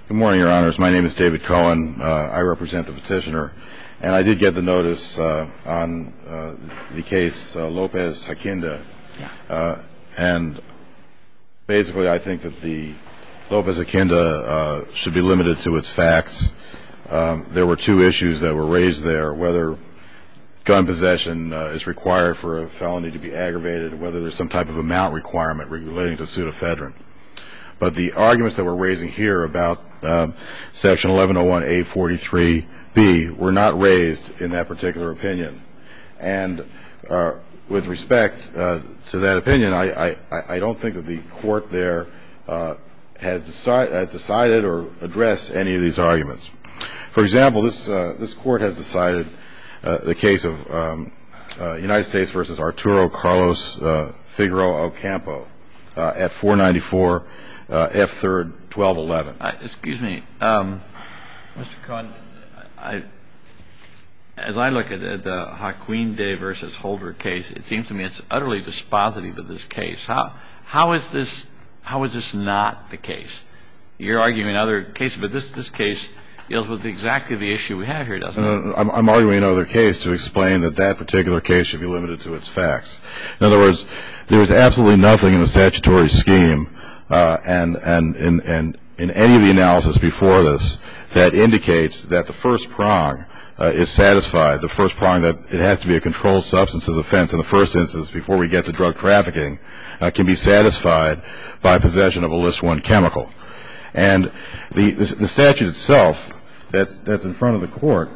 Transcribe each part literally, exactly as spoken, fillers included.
Good morning, Your Honors. My name is David Cohen. Uh, I represent the petitioner, and I did get the notice uh, on uh, the case uh, Lopez-Hakinda. Yeah. Uh, and basically, I think that the Lopez-Hakinda uh, should be limited to its facts. Um, there were two issues that were raised there: whether gun possession uh, is required for a felony to be aggravated, whether there's some type of amount requirement relating to pseudoephedrine. But the arguments that we're raising here about um, Section eleven oh one A forty-three B were not raised in that particular opinion. And uh, with respect uh, to that opinion, I, I, I don't think that the court there uh, has, decide, has decided or addressed any of these arguments. For example, this uh, this court has decided uh, the case of um, uh, United States versus Arturo Carlos uh, Figueroa Ocampo uh, at four ninety-four Uh, F third twelve eleven. Uh, excuse me, um, Mister Cohen. I, as I look at it, the Haquinde versus Holder case, it seems to me it's utterly dispositive of this case. How how is this how is this not the case? You're arguing other cases, but this this case deals with exactly the issue we have here, doesn't it? Uh, I'm, I'm arguing another case to explain that that particular case should be limited to its facts. In other words, there is absolutely nothing in the statutory scheme Uh, and and in, and in any of the analysis before this that indicates that the first prong uh, is satisfied, the first prong that it has to be a controlled substances offense in the first instance before we get to drug trafficking uh, can be satisfied by possession of a List one chemical. And the, the, the statute itself that's, that's in front of the court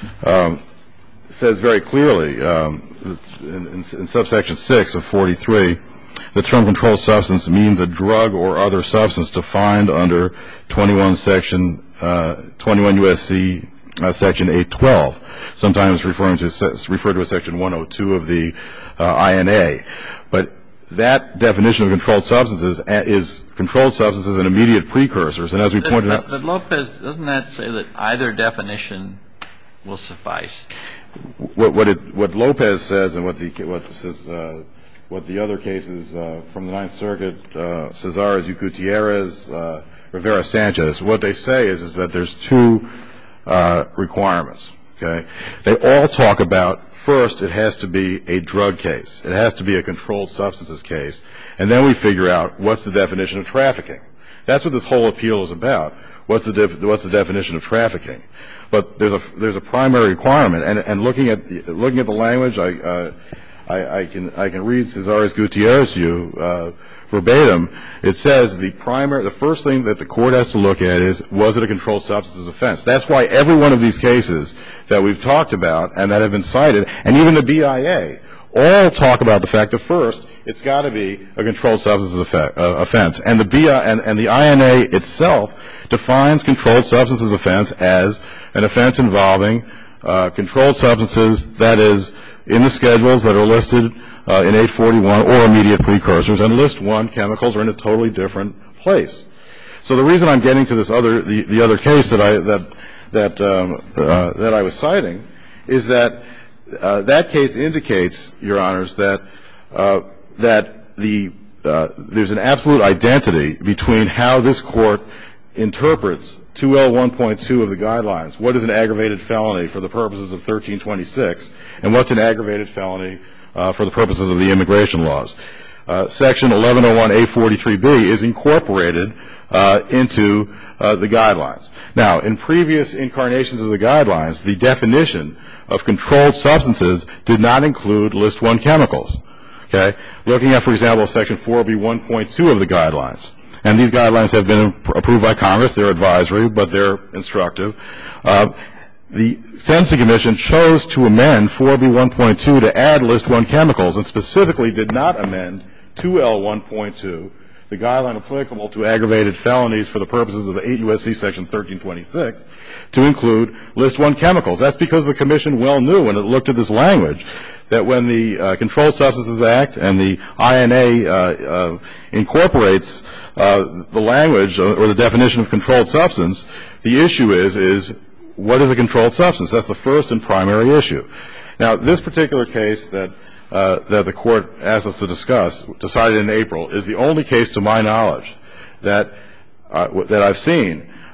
um, says very clearly um, in, in, in subsection six of forty-three, the term controlled substance means a drug or other substance defined under twenty-one section uh, twenty-one U S C uh, section eight twelve, sometimes referring to referred to as section one oh two of the uh, I N A. But that definition of controlled substances is controlled substances and immediate precursors. And as we pointed but, out, but Lopez, doesn't that say that either definition will suffice? What what, it, what Lopez says and what the what says. Uh, What the other cases uh, from the Ninth Circuit, uh, Cesares, Gutierrez, uh, Rivera Sanchez, what they say is, is that there's two uh, requirements. Okay, they all talk about first it has to be a drug case, it has to be a controlled substances case, and then we figure out what's the definition of trafficking. That's what this whole appeal is about. What's the def- what's the definition of trafficking? But there's a there's a primary requirement, and and looking at the, looking at the language, I. Uh, I, I can I can read Cesares Gutierrez to you uh, verbatim. It says the primary, the first thing that the court has to look at is, was it a controlled substances offense? That's why every one of these cases that we've talked about and that have been cited, and even the B I A, all talk about the fact that first it's got to be a controlled substances effect, uh, offense, and the B I and, and the I N A itself defines controlled substances offense as an offense involving uh, controlled substances, that is, in the schedules that are listed uh, in eight forty-one or immediate precursors, and List one chemicals are in a totally different place. So the reason I'm getting to this other the, the other case that I that that um, uh, that I was citing is that uh, that case indicates, Your Honors, that uh, that the uh, there's an absolute identity between how this court interprets two L one point two of the guidelines. What is an aggravated felony for the purposes of thirteen twenty-six, and what's an aggravated felony uh, for the purposes of the immigration laws? Uh, Section eleven oh one A forty-three B is incorporated uh, into uh, the guidelines. Now, in previous incarnations of the guidelines, the definition of controlled substances did not include List one chemicals. Okay? Looking at, for example, Section four B one point two of the guidelines. And these guidelines have been approved by Congress. They're advisory, but they're instructive. Uh, the Sentencing Commission chose to amend four B one point two to add List one chemicals, and specifically did not amend two L one point two, the guideline applicable to aggravated felonies for the purposes of eight U S C Section thirteen twenty-six, to include List one chemicals. That's because the Commission well knew when it looked at this language that when the uh, Controlled Substances Act and the I N A uh, uh, incorporates uh, the language or the definition of controlled substance, the issue is, is what is a controlled substance? That's the first and primary issue. Now, this particular case that uh, that the Court asked us to discuss, decided in April, is the only case to my knowledge that uh, that I've seen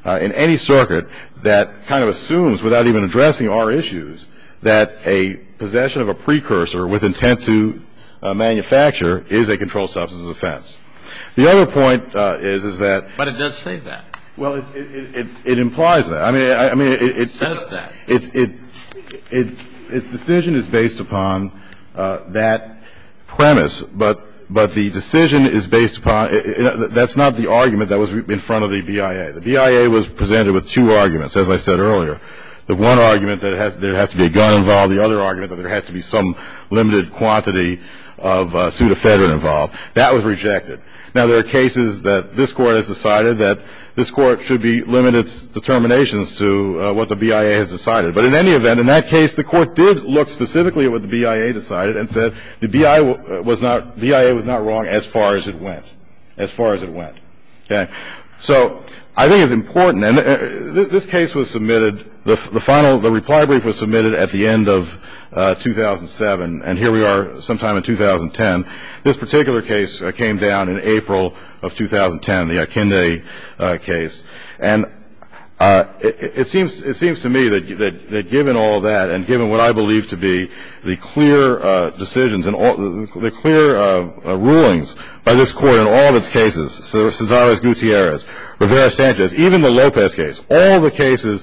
uh, in any circuit that kind of assumes, without even addressing our issues, that a possession of a precursor with intent to uh, manufacture is a controlled substance offense. The other point uh, is is that. But it does say that. Well, it it, it, it implies that. I mean, I, I mean, it, it, it says that. It's it it its decision is based upon uh, that premise, but but the decision is based upon it, it, that's not the argument that was in front of the B I A. The B I A was presented with two arguments, as I said earlier. The one argument that it has, there has to be a gun involved. The other argument that there has to be some limited quantity of uh, pseudoephedrine involved. That was rejected. Now, there are cases that this Court has decided that this Court should be limit its determinations to uh, what the B I A has decided. But in any event, in that case, the Court did look specifically at what the B I A decided and said the B I A was not B I A was not wrong as far as it went, as far as it went. Okay, so I think it's important, and uh, this case was submitted. The, the final, the reply brief was submitted at the end of uh, two thousand seven, and here we are sometime in two thousand ten. This particular case uh, came down in April of two thousand ten, the Akinde uh, case, and uh, it, it seems it seems to me that, that that given all that, and given what I believe to be the clear uh, decisions and all the, the clear uh, uh, rulings by this Court in all of its cases, Cesares Gutierrez, Rivera Sanchez, even the Lopez case, all the cases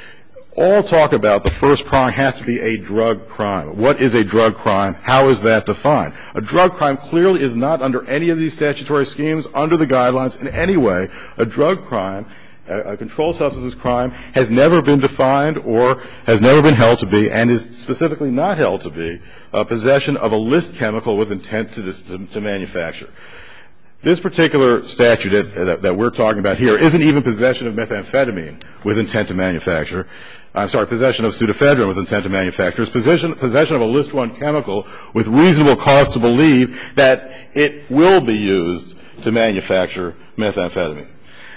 all talk about the first prong has to be a drug crime. What is a drug crime? How is that defined? A drug crime clearly is not under any of these statutory schemes, under the guidelines in any way. A drug crime, a, a controlled substances crime, has never been defined or has never been held to be, and is specifically not held to be, a possession of a list chemical with intent to, to, to manufacture. This particular statute that, that, that we're talking about here isn't even possession of methamphetamine with intent to manufacture. I'm sorry, possession of pseudoephedrine with intent to manufacture. It's possession, possession of a List one chemical with reasonable cause to believe that it will be used to manufacture methamphetamine.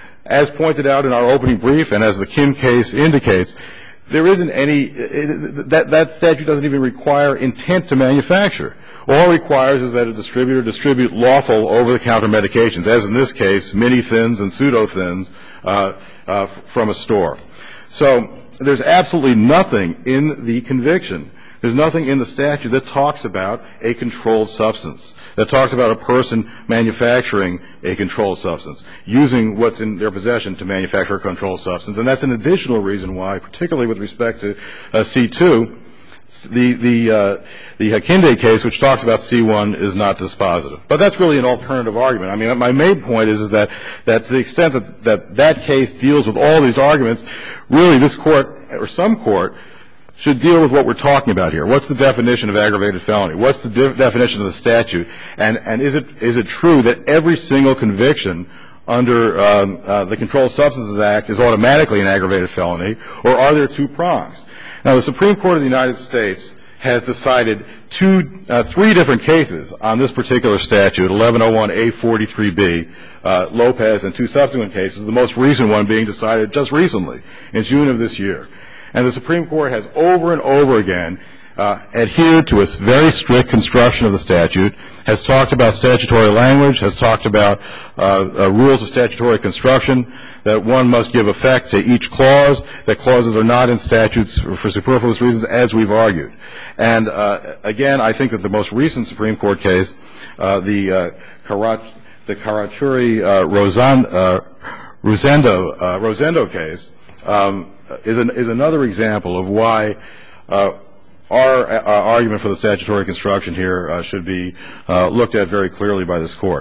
As pointed out in our opening brief, and as the Kim case indicates, there isn't any it, that, that statute doesn't even require intent to manufacture. All it requires is that a distributor distribute lawful over-the-counter medications, as in this case, mini-thins and pseudo-thins uh, uh, from a store. So there's absolutely nothing in the conviction. There's nothing in the statute that talks about a controlled substance, that talks about a person manufacturing a controlled substance, using what's in their possession to manufacture a controlled substance. And that's an additional reason why, particularly with respect to uh, C two, the the uh, the Akinde case, which talks about C one, is not dispositive. But that's really an alternative argument. I mean, my main point is, is that, that to the extent that, that that case deals with all these arguments, really this Court, or some court, should deal with what we're talking about here. What's the definition of aggravated felony? What's the de- definition of the statute? And, and is it is it true that every single conviction under um, uh, the Controlled Substances Act is automatically an aggravated felony, or are there two prongs? Now, the Supreme Court of the United States has decided two, uh, three different cases on this particular statute, eleven oh one A forty-three B, uh, Lopez, and two subsequent cases, the most recent one being decided just recently, in June of this year. And the Supreme Court has over and over again uh, adhered to its very strict construction of the statute, has talked about statutory language, has talked about uh, uh, rules of statutory construction, that one must give effect to each clause, that clauses are not in statutes for superfluous reasons, as we've argued. And, uh, again, I think that the most recent Supreme Court case, uh, the uh, Karach- the Carachuri uh, Rosan- uh, Rosendo, uh, Rosendo case, um, is, an, is another example of why uh, our uh, argument for the statutory construction here uh, should be uh, looked at very clearly by this Court.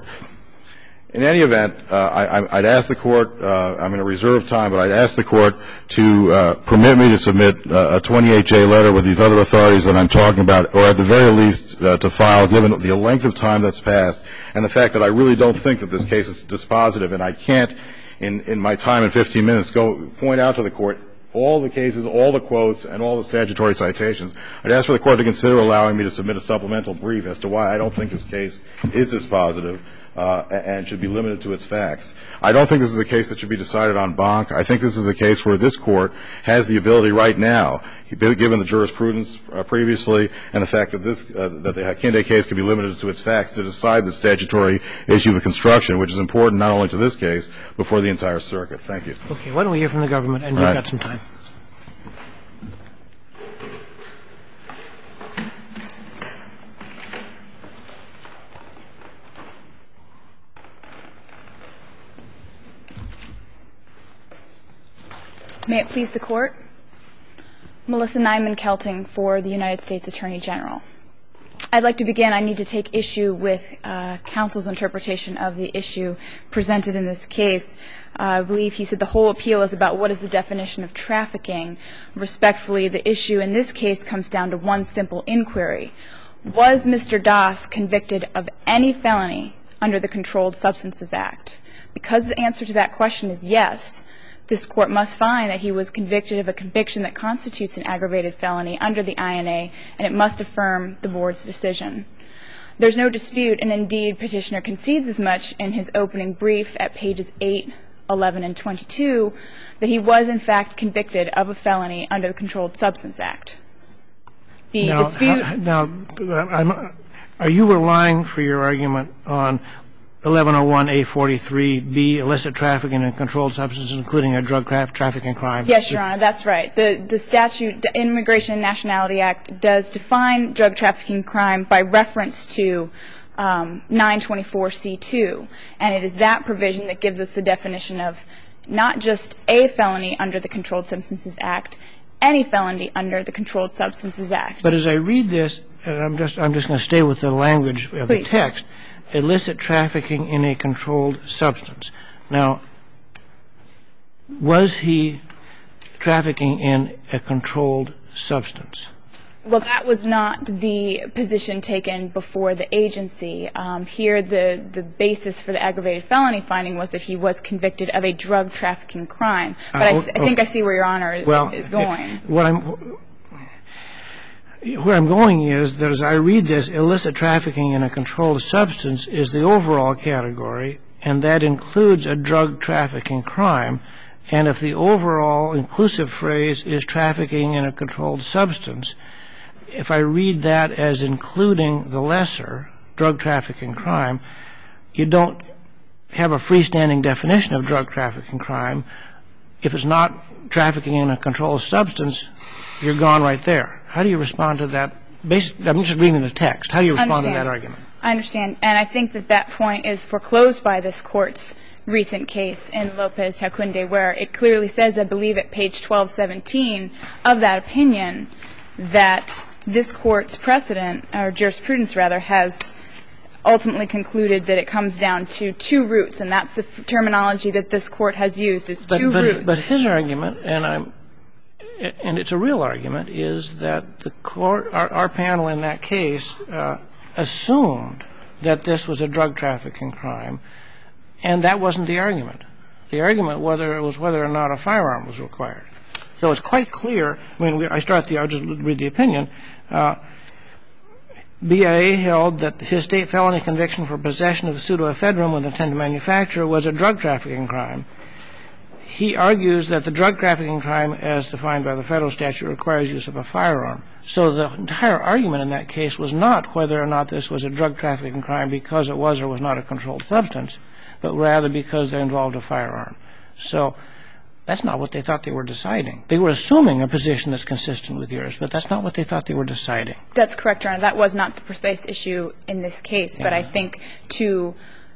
In any event, uh, I, I'd ask the Court, uh, I'm going to reserve time, but I'd ask the Court to uh, permit me to submit uh, a twenty-eight J letter with these other authorities that I'm talking about, or at the very least uh, to file, given the length of time that's passed and the fact that I really don't think that this case is dispositive, and I can't, in, in my time in fifteen minutes, go point out to the Court all the cases, all the quotes, and all the statutory citations. I'd ask for the Court to consider allowing me to submit a supplemental brief as to why I don't think this case is dispositive. uh, and should be limited to its facts. I don't think this is a case that should be decided en banc. I think this is a case where this Court has the ability right now, given the jurisprudence uh, previously and the fact that this uh, that the Hakinde case can be limited to its facts, to decide the statutory issue of construction, which is important not only to this case but for the entire circuit. Thank you. Okay. Why don't we hear from the government, and we've right. got some time. May it please the Court. Melissa Nyman-Kelting for the United States Attorney General. I'd like to begin. I need to take issue with uh, counsel's interpretation of the issue presented in this case. Uh, I believe he said the whole appeal is about what is the definition of trafficking. Respectfully, the issue in this case comes down to one simple inquiry. Was Mister Das convicted of any felony under the Controlled Substances Act? Because the answer to that question is yes, this Court must find that he was convicted of a conviction that constitutes an aggravated felony under the I N A, and it must affirm the Board's decision. There's no dispute, and indeed Petitioner concedes as much in his opening brief at pages eight, eleven, and twenty-two, that he was in fact convicted of a felony under the Controlled Substance Act. The now, dispute... ha, now, I'm, are you relying for your argument on eleven oh one A forty-three B, illicit trafficking and controlled substances, including a drug trafficking crime? Yes, Your Honor, that's right. The, the statute, the Immigration and Nationality Act, does define drug trafficking crime by reference to um, nine twenty-four C two, and it is that provision that gives us the definition of not just a felony under the Controlled Substances Act, any felony under the Controlled Substances Act. But as I read this, and I'm just I'm just going to stay with the language of Please. the text, illicit trafficking in a controlled substance. Now, was he trafficking in a controlled substance? Well, that was not the position taken before the agency. Um, here, the, the basis for the aggravated felony finding was that he was convicted of a drug trafficking crime. But uh, I, I think I see where Your Honor well, is going. What I'm... Where I'm going is that as I read this, illicit trafficking in a controlled substance is the overall category, and that includes a drug trafficking crime. And if the overall inclusive phrase is trafficking in a controlled substance, if I read that as including the lesser drug trafficking crime, you don't have a freestanding definition of drug trafficking crime. If it's not trafficking in a controlled substance, you're gone right there. How do you respond to that? Basically, I'm just reading the text. How do you respond to that argument? I understand. And I think that that point is foreclosed by this Court's recent case in Lopez Hakinde, where it clearly says, I believe at page twelve seventeen of that opinion, that this Court's precedent, or jurisprudence rather, has ultimately concluded that it comes down to two roots, and that's the terminology that this Court has used, is two but, roots. But his argument, and I'm and it's a real argument, is that the court, our, our panel in that case, uh, assumed that this was a drug trafficking crime, and that wasn't the argument. The argument whether it was whether or not a firearm was required. So it's quite clear. I mean, we, I start the. I'll just read the opinion. Uh, B I A held that his state felony conviction for possession of pseudoephedrine with intent to manufacture was a drug trafficking crime. He argues that the drug trafficking crime, as defined by the federal statute, requires use of a firearm. So the entire argument in that case was not whether or not this was a drug trafficking crime because it was or was not a controlled substance, but rather because they involved a firearm. So that's not what they thought they were deciding. They were assuming a position that's consistent with yours, but that's not what they thought they were deciding. That's correct, Your Honor. That was not the precise issue in this case. Yeah. But I think to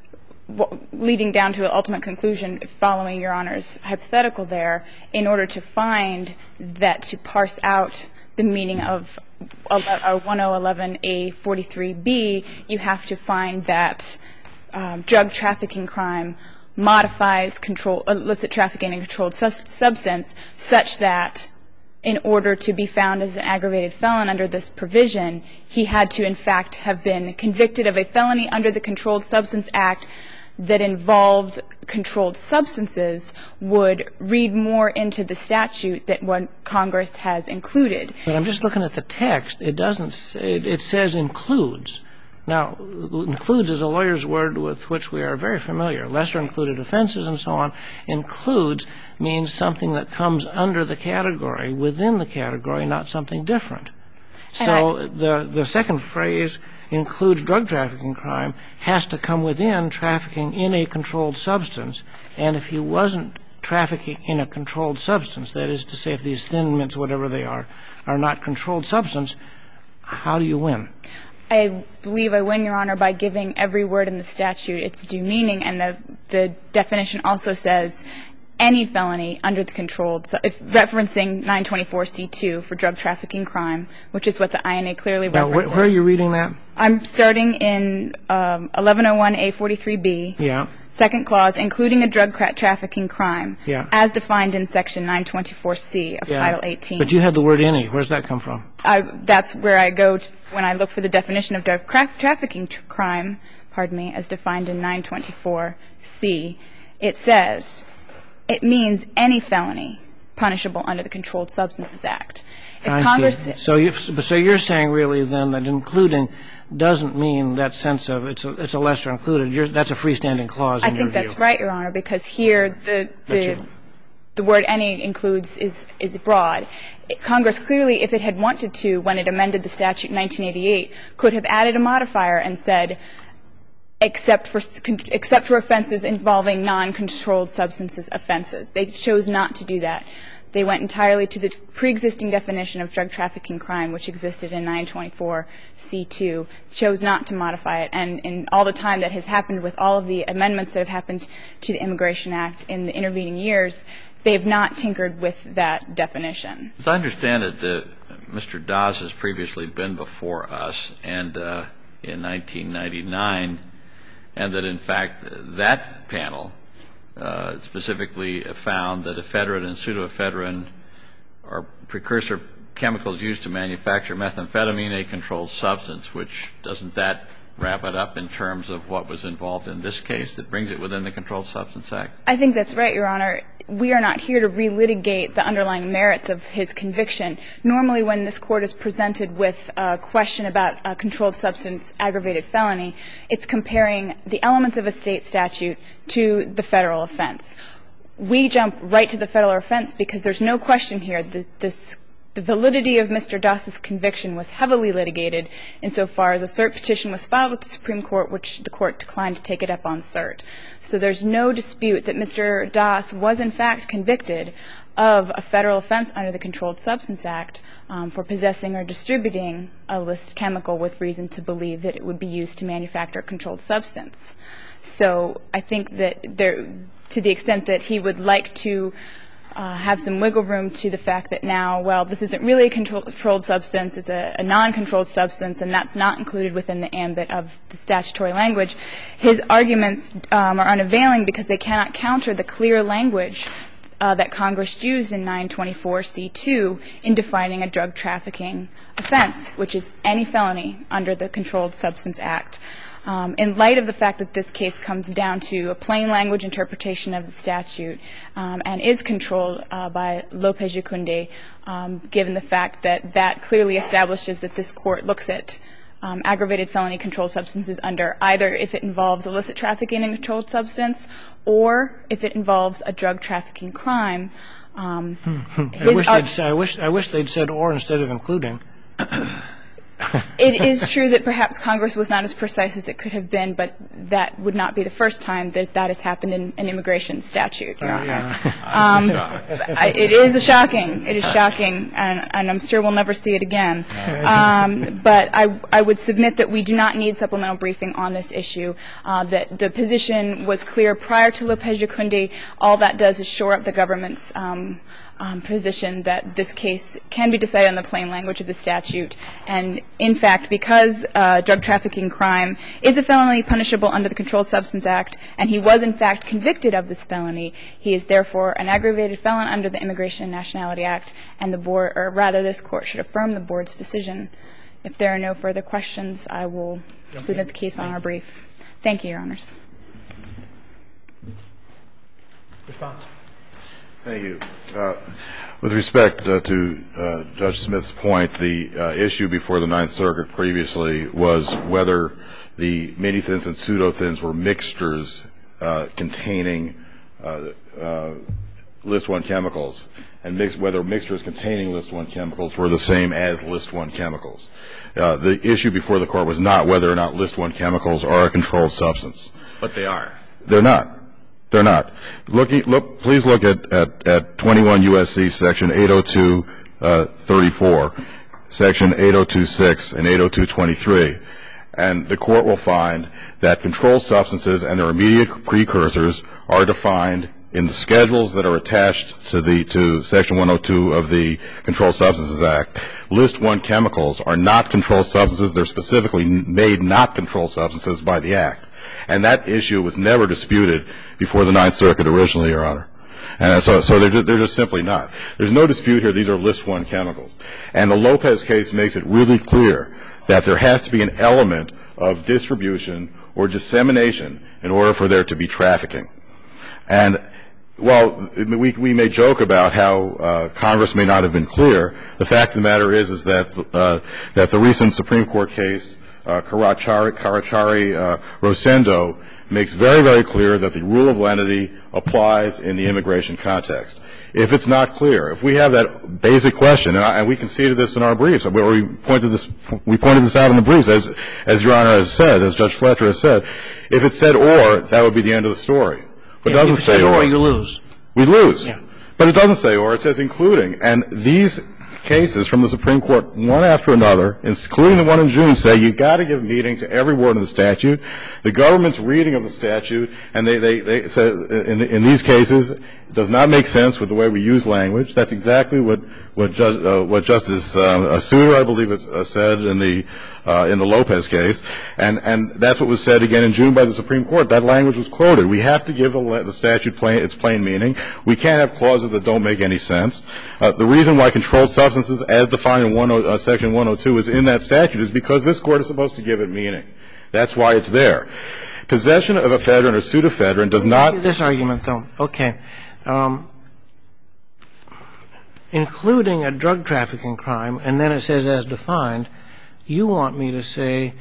leading down to an ultimate conclusion, following Your Honor's hypothetical there, in order to find that, to parse out the meaning of one oh one one A forty-three B, you have to find that um, drug trafficking crime modifies control, illicit trafficking and controlled sus- substance such that in order to be found as an aggravated felon under this provision, he had to in fact have been convicted of a felony under the Controlled Substance Act that involved controlled substances, would read more into the statute than what Congress has included. But I'm just looking at the text. It doesn't say, it says includes, Now, includes is a lawyer's word with which we are very familiar. Lesser included offenses and so on. Includes means something that comes under the category, within the category, not something different. So I, the the second phrase, includes drug trafficking crime, has to come within trafficking in a controlled substance. And if he wasn't trafficking in a controlled substance, that is to say if these thin mints, whatever they are, are not controlled substance, how do you win? I believe I win, Your Honor, by giving every word in the statute its due meaning. And the, the definition also says any felony under the controlled, if referencing nine twenty-four C two for drug trafficking crime, which is what the I N A clearly now, references. Where, where are you reading that? I'm starting in um, eleven oh one A forty-three B. Yeah. Second clause, including a drug trafficking crime, yeah. as defined in Section nine twenty-four C of yeah. Title eighteen. But you had the word any. Where's that come from? I, that's where I go to when I look for the definition of drug trafficking t- crime, pardon me, as defined in nine twenty-four C. It says it means any felony punishable under the Controlled Substances Act. If I Congress see. So, you, so you're saying really then that including doesn't mean that sense of it's a, it's a lesser included. You're, that's a freestanding clause in I your think that's view. right, Your Honor, because here the the, the word any includes is, is broad. It, Congress clearly, if it had wanted to, when it amended the statute in nineteen eighty-eight, could have added a modifier and said, except for except for offenses involving non-controlled substances offenses. They chose not to do that. They went entirely to the pre-existing definition of drug trafficking crime, which existed in nine twenty-four C two, chose not to modify it. And in all the time that has happened with all of the amendments that have happened to the Immigration Act in the intervening years, they have not tinkered with that definition. As I understand it, the, Mister Das has previously been before us and uh, in nineteen ninety-nine, and that, in fact, that panel Uh, specifically found that ephedrine and pseudoephedrine are precursor chemicals used to manufacture methamphetamine, a controlled substance, which doesn't that wrap it up in terms of what was involved in this case that brings it within the Controlled Substance Act? I think that's right, Your Honor. We are not here to relitigate the underlying merits of his conviction. Normally when this Court is presented with a question about a controlled substance aggravated felony, it's comparing the elements of a state statute to the federal offense. We jump right to the federal offense because there's no question here that this The validity of Mister Das's conviction was heavily litigated insofar as a cert petition was filed with the Supreme Court, which the Court declined to take it up on cert. So there's no dispute that Mister Das was, in fact, convicted of a federal offense under the Controlled Substance Act um, for possessing or distributing a illicit chemical with reason to believe that it would be used to manufacture a controlled substance. So I think that there, to the extent that he would like to Uh, have some wiggle room to the fact that now, well, this isn't really a control- controlled substance, it's a, a non-controlled substance, and that's not included within the ambit of the statutory language. His arguments um, are unavailing because they cannot counter the clear language uh, that Congress used in nine twenty-four C two in defining a drug trafficking offense, which is any felony under the Controlled Substance Act. Um, in light of the fact that this case comes down to a plain language interpretation of the statute um, and is controlled uh, by Lopez-Yacunde, um, given the fact that that clearly establishes that this Court looks at um, aggravated felony controlled substances under either if it involves illicit trafficking in a controlled substance or if it involves a drug trafficking crime. Um, I, wish they'd say, I, wish, I wish they'd said or instead of including. It is true that perhaps Congress was not as precise as it could have been, but that would not be the first time that that has happened in an immigration statute, Your Uh, Honor. yeah. Um, I, it is a shocking. It is shocking, and, and I'm sure we'll never see it again. Um, but I, I would submit that we do not need supplemental briefing on this issue, uh, that the position was clear prior to Lopez-Yacunde. All that does is shore up the government's um, Um, position that this case can be decided on the plain language of the statute. And, in fact, because uh, drug trafficking crime is a felony punishable under the Controlled Substance Act, and he was, in fact, convicted of this felony, he is, therefore, an aggravated felon under the Immigration and Nationality Act, and the board, or rather this Court, should affirm the board's decision. If there are no further questions, I will okay. submit the case on our brief. Thank you, Your Honors. Response. Thank you. Uh, with respect uh, to uh, Judge Smith's point, the uh, issue before the Ninth Circuit previously was whether the mini-thins and pseudo-thins were mixtures uh, containing uh, uh, List one chemicals, and mix, whether mixtures containing List one chemicals were the same as List one chemicals. Uh, the issue before the court was not whether or not List one chemicals are a controlled substance. But they are. They're not. They're not. Looking, look, please look at, at, at twenty-one U S C section eight oh two thirty-four, section eight oh two six, and eight oh two twenty-three, and the court will find that controlled substances and their immediate precursors are defined in the schedules that are attached to the to section one oh two of the Controlled Substances Act. List one chemicals are not controlled substances. They're specifically made not controlled substances by the Act. And that issue was never disputed before the Ninth Circuit originally, Your Honor. And so, so they're, just, they're just simply not. There's no dispute here. These are List one chemicals. And the Lopez case makes it really clear that there has to be an element of distribution or dissemination in order for there to be trafficking. And while we, we may joke about how uh, Congress may not have been clear, the fact of the matter is, is that, uh, that the recent Supreme Court case, uh, Carachari, Carachari uh, Rosendo, makes very, very clear that the rule of lenity applies in the immigration context. If it's not clear, if we have that basic question, and, I, and we conceded this in our briefs, where we pointed this, we pointed this out in the briefs, as, as Your Honor has said, as Judge Fletcher has said, if it said or, that would be the end of the story. But yeah, it doesn't if it say says or. or, you lose. We lose. Yeah. But it doesn't say or. It says including. And these cases from the Supreme Court, one after another, including the one in June, say you've got to give meaning to every word of the statute. The government's reading of the statute, and they, they, they say in, in these cases, it does not make sense with the way we use language. That's exactly what, what, Ju- uh, what Justice uh, Souter, I believe, it, uh, said in the Uh, in the Lopez case, and, and that's what was said again in June by the Supreme Court. That language was quoted. We have to give the, the statute plain, its plain meaning. We can't have clauses that don't make any sense. Uh, the reason why controlled substances, as defined in one, uh, Section one oh two, is in that statute is because this Court is supposed to give it meaning. That's why it's there. Possession of ephedrine or pseudoephedrine does not. This argument, though, okay. Um, including a drug trafficking crime, and then it says as defined. You want me to say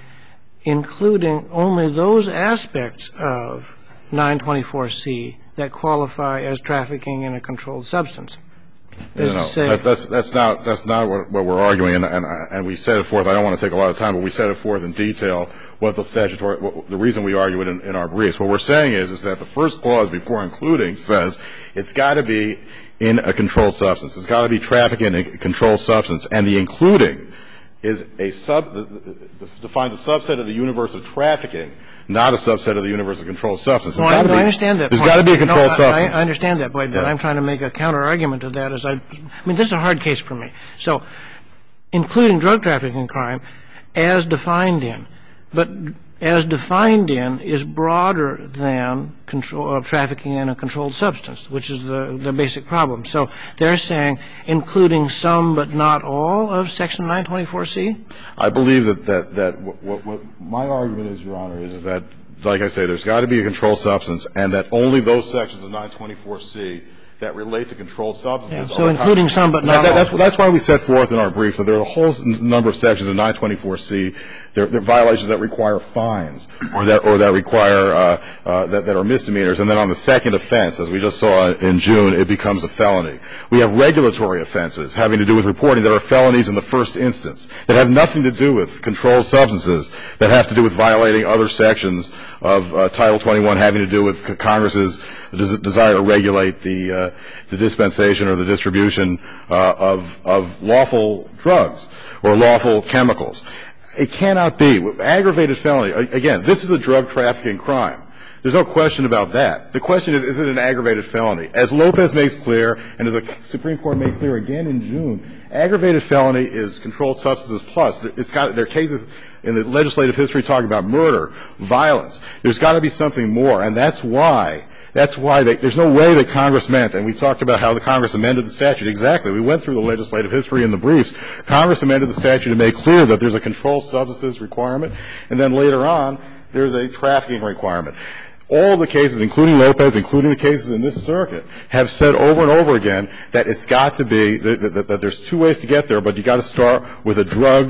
including only those aspects of nine twenty-four C that qualify as trafficking in a controlled substance. No, no, that, that's, that's not, that's not what, what we're arguing, and, and, and we set it forth. I don't want to take a lot of time, but we set it forth in detail what the statutory, what, the reason we argue it in, in our briefs. What we're saying is, is that the first clause before including says it's got to be in a controlled substance. It's got to be trafficking in a controlled substance, and the including is a sub, defines a subset of the universe of trafficking, not a subset of the universe of controlled substance. No, I, no, I understand that. There's got to be a controlled no, substance. I, I understand that point, but yeah. I'm trying to make a counter argument to that. As I, I mean, this is a hard case for me. So, including drug trafficking crime, as defined in, but as defined in is broader than control, uh, trafficking in a controlled substance, which is the, the basic problem. So they're saying including some but not all of Section nine twenty-four C? I believe that, that, that what, what, what my argument is, Your Honor, is, is that, like I say, there's got to be a controlled substance, and that only those sections of nine twenty-four C that relate to controlled substances. Yeah, so including some but not that, all. That's, that's why we set forth in our brief that there are a whole number of sections of nine twenty-four C. There are violations that require fines or that or that require uh, uh, that, that are misdemeanors, and then on the second offense, as we just saw in June, it becomes a felony. We have regulatory offenses having to do with reporting that are felonies in the first instance that have nothing to do with controlled substances, that have to do with violating other sections of uh, Title twenty-one having to do with Congress's desire to regulate the uh, the dispensation or the distribution uh, of of lawful drugs or lawful chemicals. It cannot be. Aggravated felony, again, this is a drug trafficking crime. There's no question about that. The question is, is it an aggravated felony? As Lopez makes clear, and as the Supreme Court made clear again in June, aggravated felony is controlled substances plus. It's got, there are cases in the legislative history talking about murder, violence. There's got to be something more, and that's why That's why they, there's no way that Congress meant, and we talked about how the Congress amended the statute. Exactly. We went through the legislative history in the briefs. Congress amended the statute to make clear that there's a controlled substances requirement, and then later on, there's a trafficking requirement. All the cases, including Lopez, including the cases in this circuit, have said over and over again that it's got to be, that, that, that there's two ways to get there, but you got to start with a drug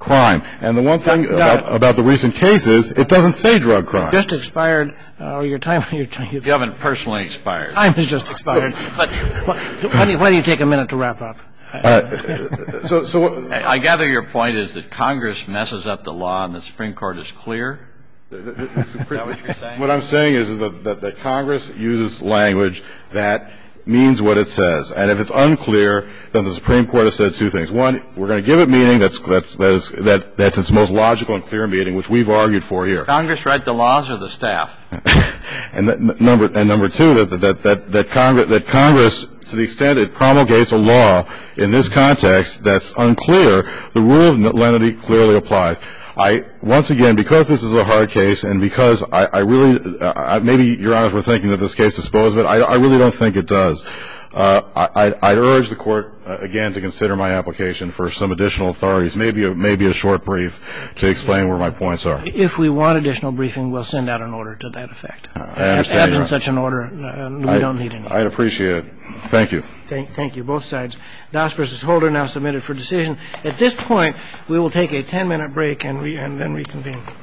crime. And the one thing about, about the recent case is it doesn't say drug crime. Just expired, uh, or your time, your time. You haven't personally expired. Time has just expired. But why do, you, why do you take a minute to wrap up? Uh, so, so I gather your point is that Congress messes up the law and the Supreme Court is clear? Is that what you're saying? What I'm saying is, is that, that, that Congress uses language that means what it says. And if it's unclear, then the Supreme Court has said two things. One, we're going to give it meaning that's, that's, that is, that, that's its most logical and clear meaning, which we've argued for here. Congress write the laws or the staff? and, that, number, and number two, that, that, that, that, Congress, that Congress, to the extent it promulgates a law in this context that's unclear, the rule of lenity clearly applies. I, once again, because this is a hard case and because I, I really, uh, maybe Your Honors were thinking that this case disposed of it, I, I really don't think it does. Uh, I, I'd urge the Court, uh, again, to consider my application for some additional authorities, maybe a, maybe a short brief to explain where my points are. If we want additional briefing, we'll send out an order to that effect. I understand. Absent such an order, uh, we I, don't need any. I'd appreciate it. Thank you. Thank, thank you, both sides. Das versus Holder now submitted for decision. At this point, we will take a ten-minute break and, re, and then reconvene.